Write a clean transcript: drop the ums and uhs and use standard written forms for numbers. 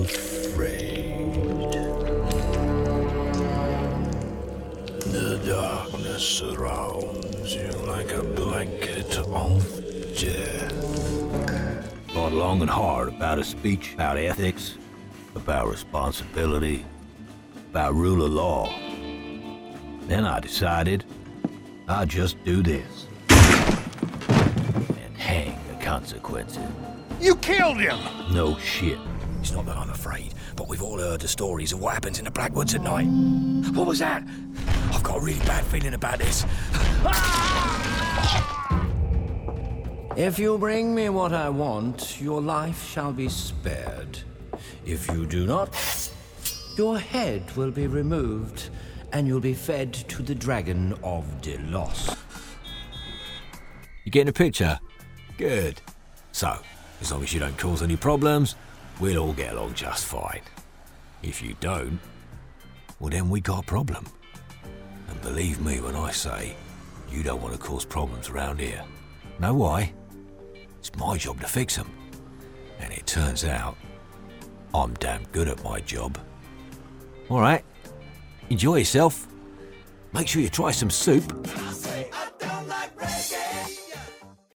afraid. The darkness surrounds you like a blanket of death. Thought long and hard about a speech, about ethics, about responsibility, about rule of law. Then I decided I'd just do this. And hang the consequences. You killed him! No shit. It's not that I'm afraid, but we've all heard the stories of what happens in the Blackwoods at night. What was that? I've got a really bad feeling about this. If you bring me what I want, your life shall be spared. If you do not, your head will be removed, and you'll be fed to the Dragon of Delos. You getting a picture? Good. So, as long as you don't cause any problems, we'll all get along just fine. If you don't, well then we got a problem. And believe me when I say, you don't want to cause problems around here. Know why? It's my job to fix them. And it turns out, I'm damn good at my job. Alright, enjoy yourself. Make sure you try some soup.